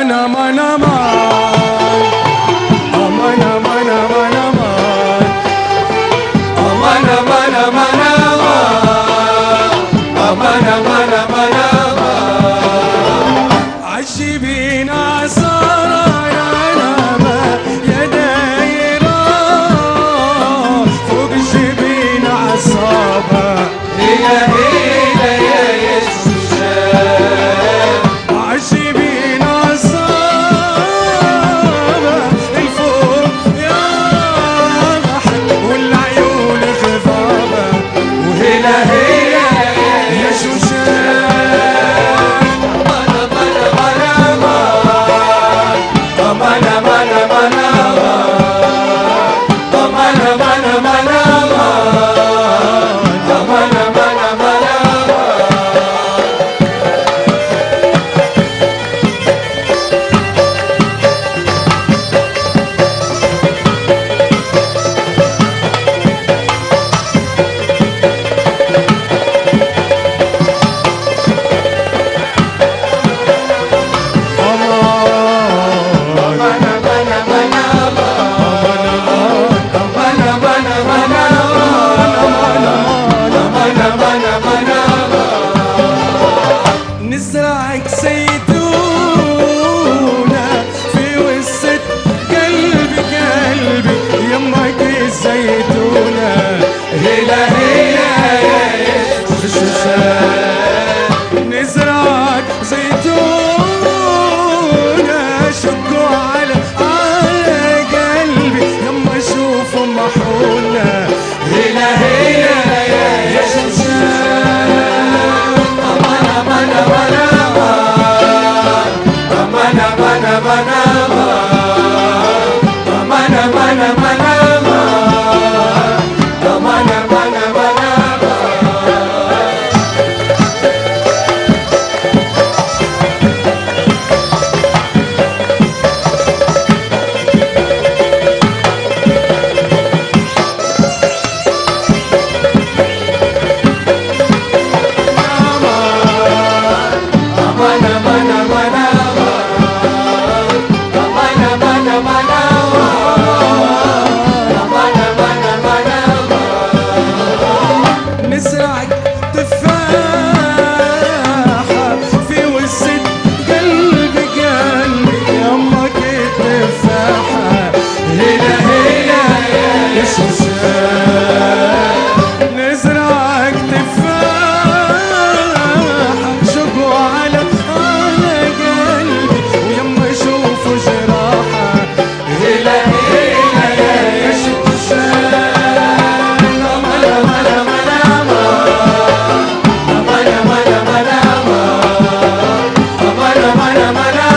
امان امان امان امان امان امان امان امان امان امان امان امان عجبين عصار نعمة يا دايرة فوق جبين عصابة هي يا يسوع عجبين عصابة الفوق يا محل والعيون خضابة وهلا هي يا شوشان أمان أمان أمان أمان أمان أمان أمان أمان أمان نزرعك زيتونة في وسط قلبي قلبي يمك الزيتونة هلا هي يا الشوشان نزرعك زيتونة شقوا على قلبي يما اشوفه محولة هلا هي يا شوشان أمان أمان أمان أمان أمان أمان أمان أمان أمان أمان أمان نزرعك تفاحة في وسط قلبي قلبي يمك التفاحة هلا هي يا شوشان نزرعك تفاحة شقوا على قلبي ويما اشوفه جراحة هلا هي يا شوشان أمان أمان أمان أمان أمان أمان أمان